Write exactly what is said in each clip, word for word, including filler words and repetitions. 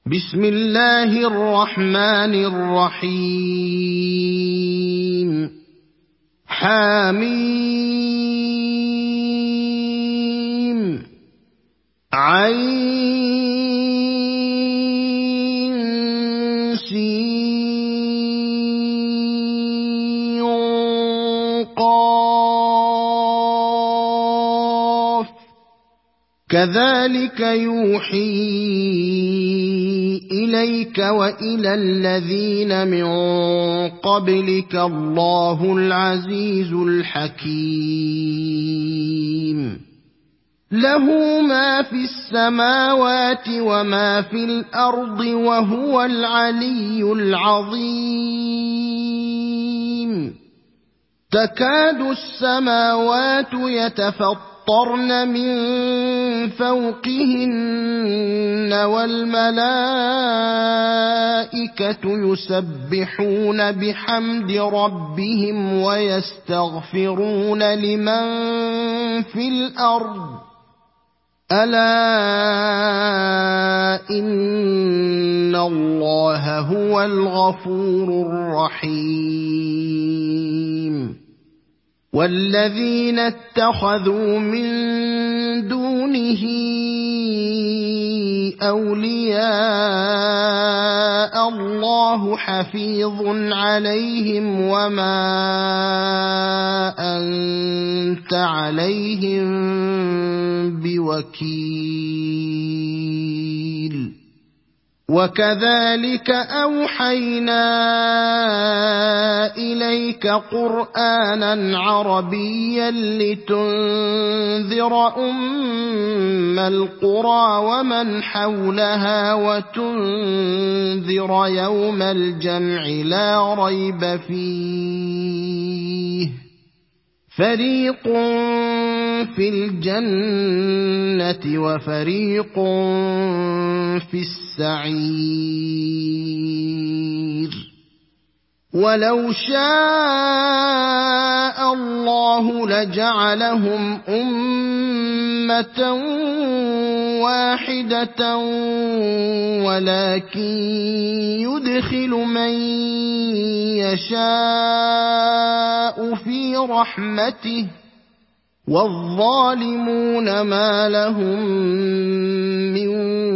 بسم الله الرحمن الرحيم حميم عين سين قاف كذلك يوحي إليك وإلى الذين من قبلك الله العزيز الحكيم له ما في السماوات وما في الأرض وهو العلي العظيم تكاد السماوات يتفطرن من فوقهن والملائكة يسبحون بحمد ربهم ويستغفرون لمن في الأرض ألا إن الله هو الغفور الرحيم والذين اتخذوا من دونه أولياء الله حفيظ عليهم وما أنت عليهم بوكيل وكذلك أوحينا إليك قرآنا عربيا لتنذر أم القرى ومن حولها وتنذر يوم الجمع لا ريب فيه فريق في الجنة وفريق في السعير ولو شاء الله لجعلهم أمة واحدة ولكن يدخل من يشاء في رحمته والظالمون ما لهم من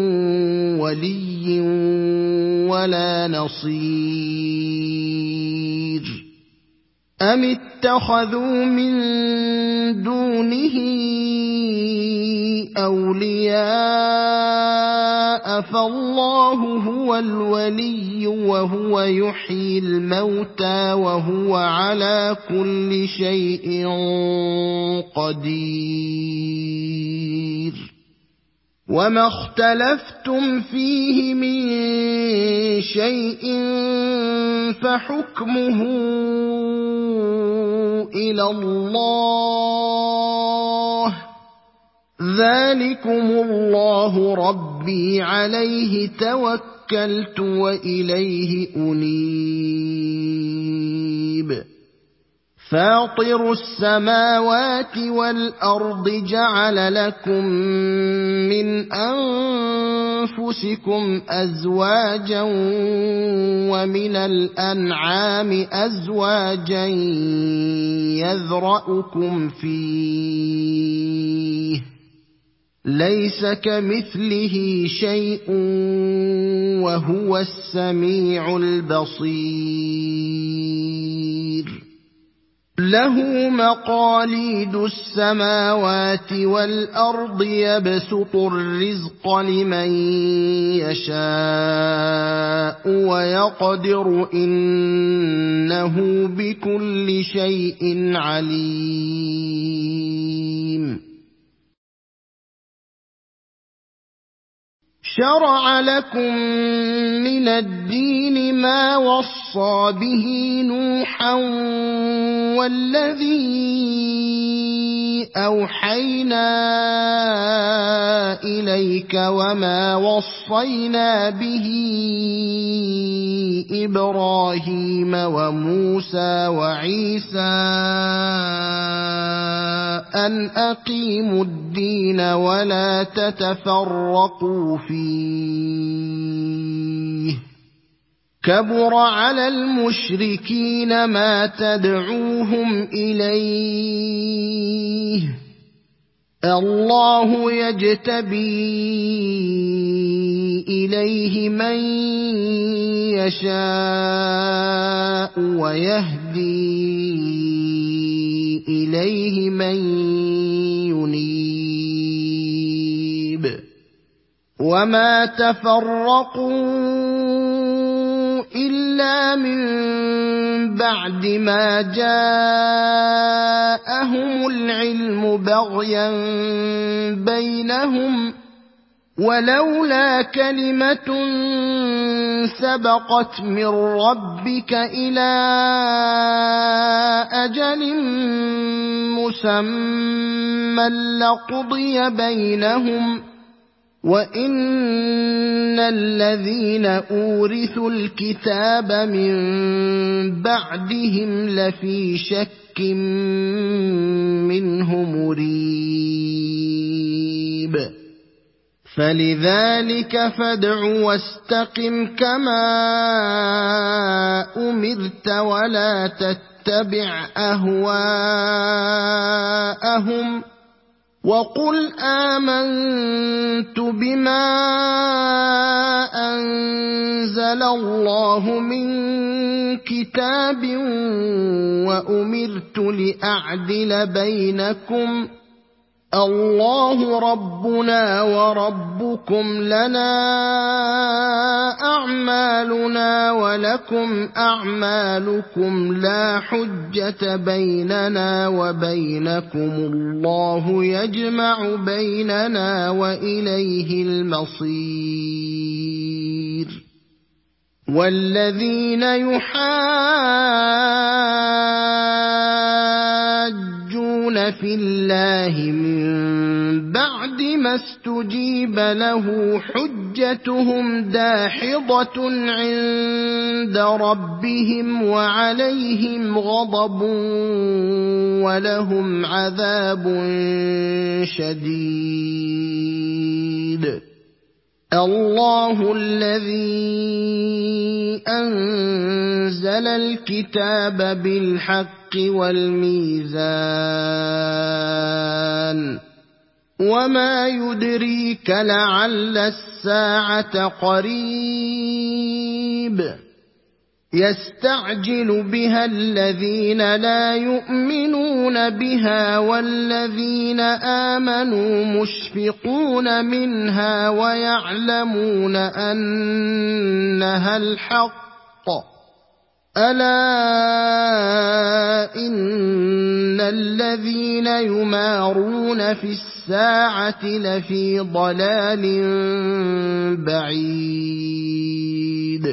ولي ولا نصير أم اتخذوا من دونه أولياء فالله هو الولي وهو يحيي الموتى وهو على كل شيء قدير وما اختلفتم فيه من شيء فحكمه إلى الله ذلكم الله ربي عليه توكلت وإليه أنيب فاطر السماوات والأرض جعل لكم من أنفسكم أزواجا ومن الأنعام أزواجا يذرأكم فيه ليس كمثله شيء وهو السميع البصير له مقاليد السماوات والأرض يبسط الرزق لمن يشاء ويقدر إنه بكل شيء عليم شرع لكم من الدين ما وصى به نوحا والذي أوحينا إليك وما وصينا به إبراهيم وموسى وعيسى أن أقيموا الدين ولا تتفرقوا فيه كبر على المشركين ما تدعوهم إليه الله يجتبي إليه من يشاء ويهدي إليه من ينيب وما تفرقوا إلا من بعد ما جاءهم العلم بغيا بينهم ولولا كلمة سبقت من ربك إلى أجل مسمى لقضي بينهم وَإِنَّ الَّذِينَ أُورِثُوا الْكِتَابَ مِن بَعْدِهِمْ لَفِي شَكٍّ مِّنْهُ مُرِيبٍ فَلِذَلِكَ فَادْعُ وَاسْتَقِمْ كَمَا أُمِرْتَ وَلَا تَتَّبِعْ أَهْوَاءَهُمْ وَقُلْ آمَنْتُ بِمَا أَنزَلَ اللَّهُ مِنْ كِتَابٍ وَأُمِرْتُ لِأَعْدِلَ بَيْنَكُمْ اللَّهُ رَبُّنَا وَرَبُّكُمْ لَنَا أَعْمَالُنَا وَلَكُمْ أَعْمَالُكُمْ لَا حُجَّةَ بَيْنَنَا وَبَيْنَكُمُ اللَّهُ يَجْمَعُ بَيْنَنَا وَإِلَيْهِ الْمَصِيرُ وَالَّذِينَ يُحَاجُّونَ فِي اللَّهِ مِن بَعْدِ مَا اسْتُجِيبَ لَهُ حُجَّتُهُمْ دَاحِضَةٌ عِندَ رَبِّهِمْ وَعَلَيْهِمْ غَضَبٌ وَلَهُمْ عَذَابٌ شَدِيدٌ الله الذي أنزل الكتاب بالحق والميزان وما يدريك لعل الساعة قريب يستعجل بها الذين لا يؤمنون بها والذين آمنوا مشفقون منها ويعلمون أنها الحق ألا إن الذين يمارون في الساعة لفي ضلال بعيد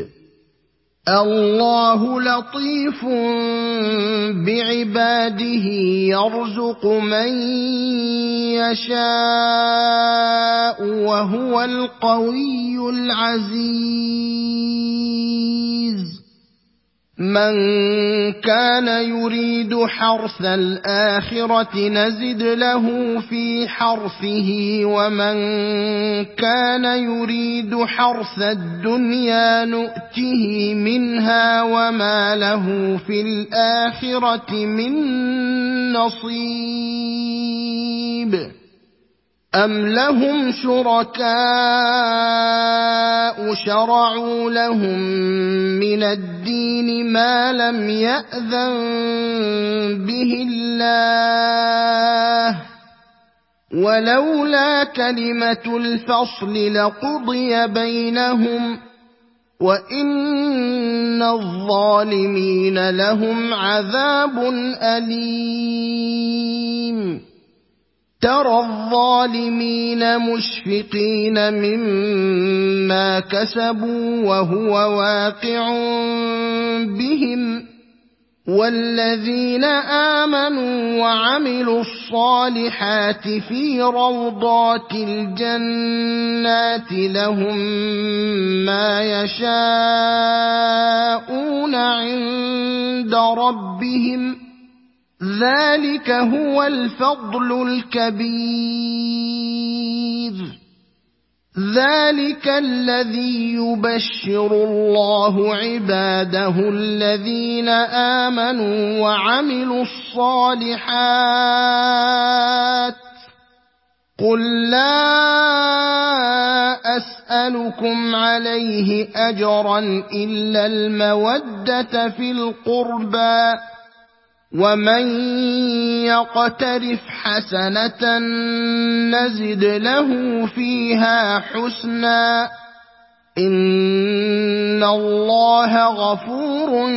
الله لطيف بعباده يرزق من يشاء وهو القوي العزيز من كان يريد حرث الآخرة نزد له في حرثه ومن كان يريد حرث الدنيا نؤته منها وما له في الآخرة من نصيب أم لهم شركاء شرعوا لهم من الدين ما لم يأذن به الله ولولا كلمة الفصل لقضي بينهم وإن الظالمين لهم عذاب أليم ترى الظالمين مشفقين مما كسبوا وهو واقع بهم والذين آمنوا وعملوا الصالحات في روضات الجنات لهم ما يشاءون عند ربهم ذلك هو الفضل الكبير ذلك الذي يبشر الله عباده الذين آمنوا وعملوا الصالحات قل لا أسألكم عليه أجرا إلا المودة في القربى ومن يقترف حسنة نزد له فيها حسنا إن الله غفور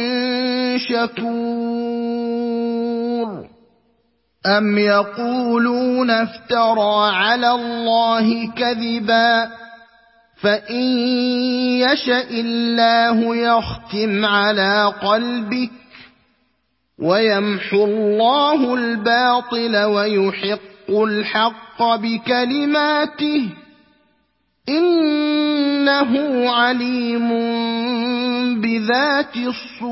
شكور أم يقولون افترى على الله كذبا فإن يشأ الله يختم على قلبك ويمحو الله الباطل ويحق الحق بكلماته إنه عليم بذات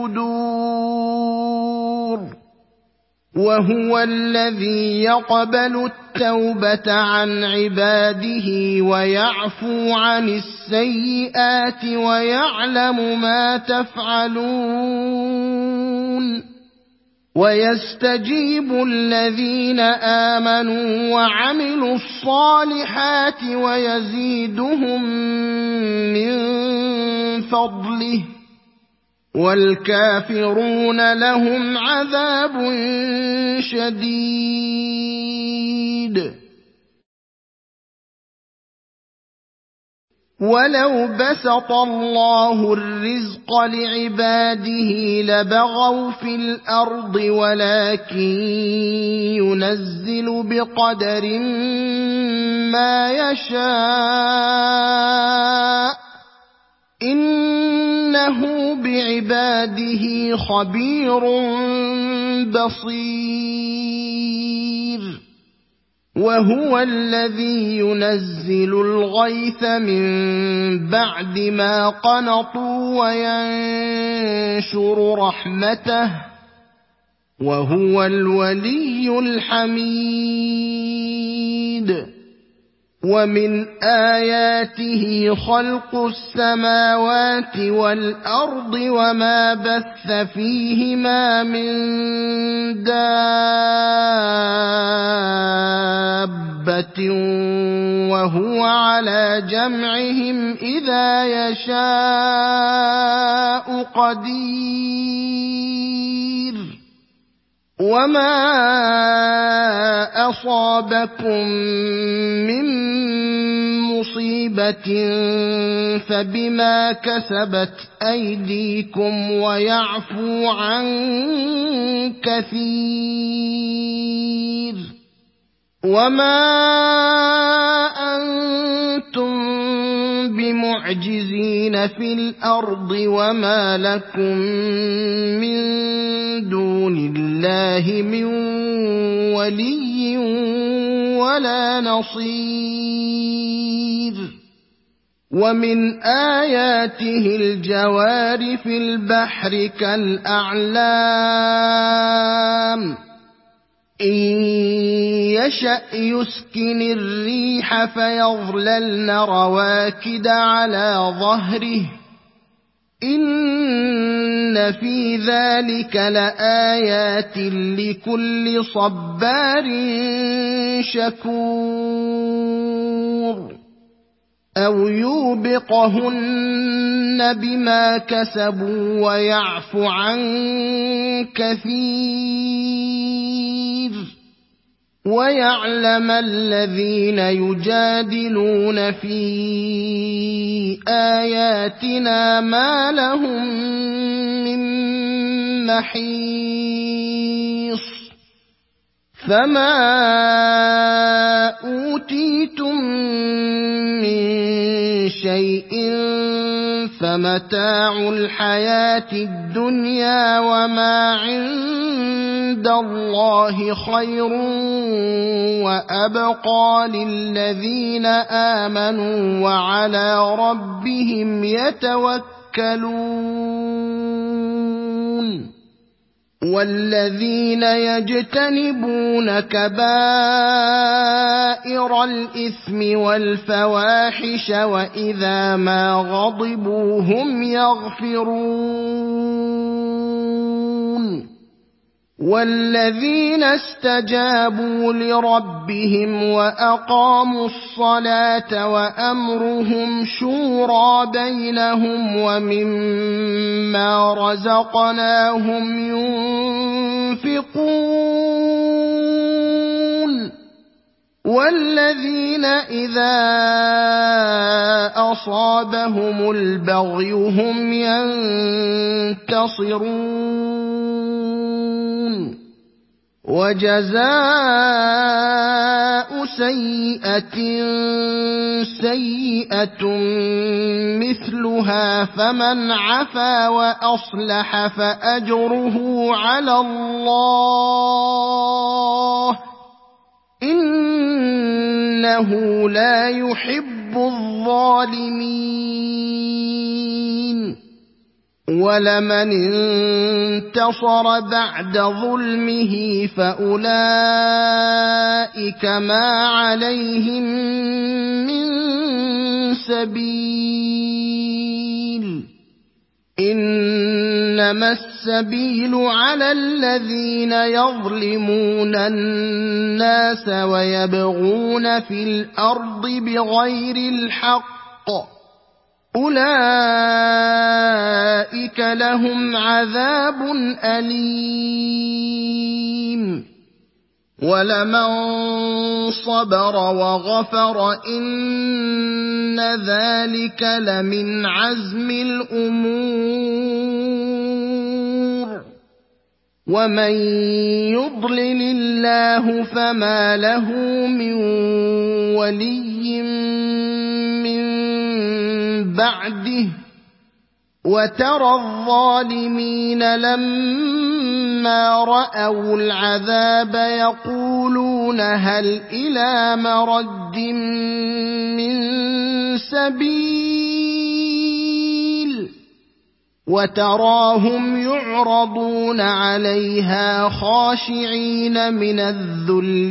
الصدور وهو الذي يقبل التوبة عن عباده ويعفو عن السيئات ويعلم ما تفعلون ويستجيب الذين آمنوا وعملوا الصالحات ويزيدهم من فضله والكافرون لهم عذاب شديد ولو بسط الله الرزق لعباده لبغوا في الأرض ولكن ينزل بقدر ما يشاء إنه بعباده خبير بصير وهو الذي ينزل الغيث من بعد ما قنطوا وينشر رحمته وهو الولي الحميد ومن آياته خلق السماوات والأرض وما بث فيهما من دابة وهو على جمعهم إذا يشاء قدير وما أصابكم من مصيبة فبما كسبت أيديكم ويعفو عن كثير وما أنتم بمعجزين في الأرض وما لكم من دون الله من ولي ولا نصير ومن آياته الجوار في البحر كالأعلام إن يشأ يسكن الريح فيظللن رواكد على ظهره إن في ذلك لآيات لكل صبار شكور أو يوبقهن بما كسبوا ويعفو عن كثير ويعلم الذين يجادلون في آياتنا ما لهم من محيص فما أوتيتم من شيء فمتاع الحياة الدنيا وما عند الله خير وأبقى للذين آمنوا وعلى ربهم يتوكلون والذين يجتنبون كبائر الإثم والفواحش وإذا ما غضبوا هم يغفرون والذين استجابوا لربهم وأقاموا الصلاة وأمرهم شورى بينهم ومما رزقناهم ينفقون والذين إذا أصابهم البغي هم ينتصرون وجزاء سيئة سيئة مثلها فمن عفا وأصلح فأجره على الله إنه لا يحب الظالمين ولمن انتصر بعد ظلمه فأولئك ما عليهم من سبيل إنما السبيل على الذين يظلمون الناس ويبغون في الأرض بغير الحق أولئك لهم عذاب أليم ولمن صبر وغفر إن ذلك لمن عزم الأمور ومن يضلل الله فما له من ولي من بعده وترى الظالمين لما رأوا العذاب يقولون هل إلى مرد من سبيل وتراهم يعرضون عليها خاشعين من الذل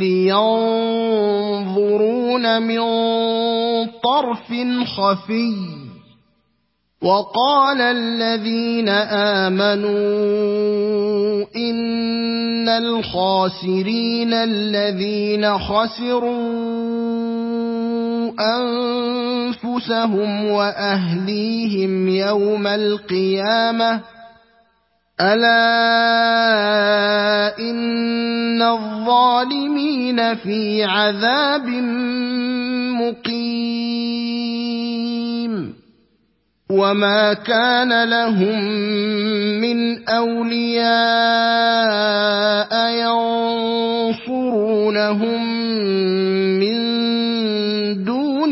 ينظرون من طرف خفي وقال الذين آمنوا إن الخاسرين الذين خسروا أنفسهم وأهليهم يوم القيامة ألا إن الظالمين في عذاب مقيم وما كان لهم من أولياء ينصرونهم من دون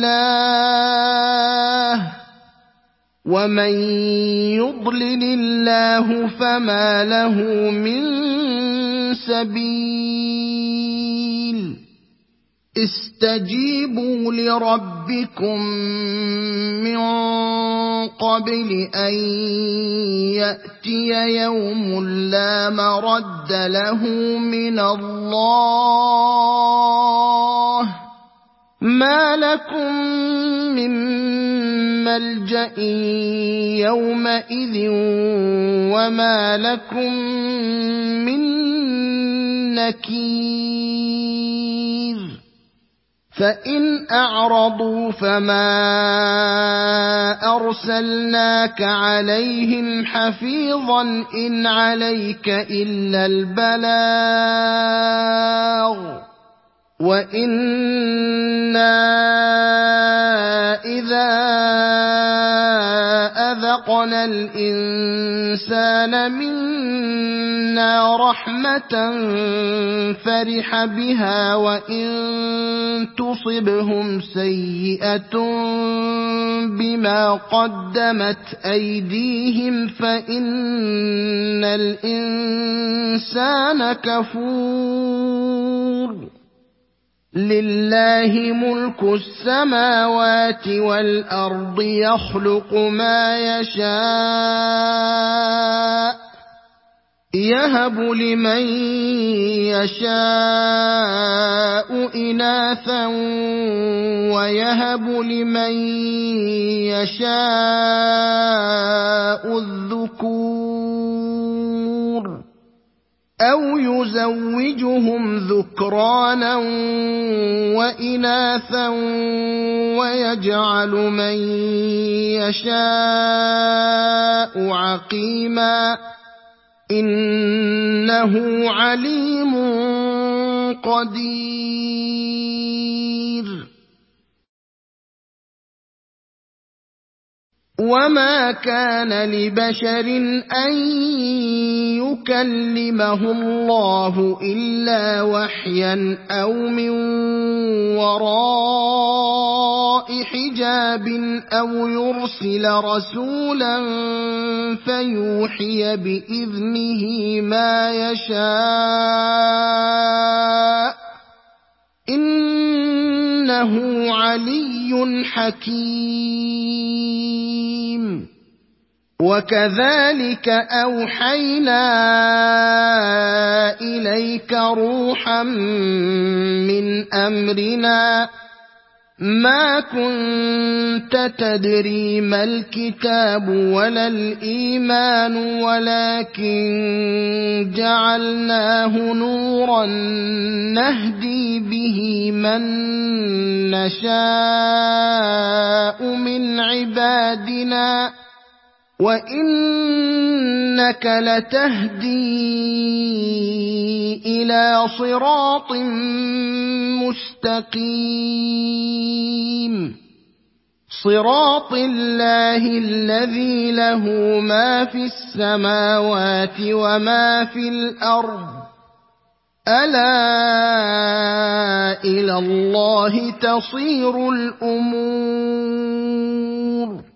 الله ومن يضلل الله فما له من سبيل استجيبوا لربكم من قبل أن يأتي يوم لا مرد له من الله ما لكم من ملجأ يومئذ وما لكم من نكير فإن أعرضوا فما أرسلناك عليهم حفيظا إن عليك إلا البلاغ وإنا إذا أذقنا الإنسان منا رحمة فرح بها وإن تصبهم سيئة بما قدمت أيديهم فإن الإنسان كفور لله ملك السماوات والأرض يخلق ما يشاء يهب لمن يشاء إناثا ويهب لمن يشاء الذكور أو يزوجهم ذكرانا وإناثا ويجعل من يشاء عقيما إنه عليم قدير وما كان لبشر أن يكلمه الله إلا وحيا أو من وراء حجاب أو يرسل رسولا فيوحي بإذنه ما يشاء إنه علي حكيم وكذلك أوحينا إليك روحا من أمرنا ما كنت تدري ما الكتاب ولا الإيمان ولكن جعلناه نورا نهدي به من نشاء من عبادنا وإنك لتهدي إلى صراط مستقيم صراط الله الذي له ما في السماوات وما في الأرض ألا إلى الله تصير الأمور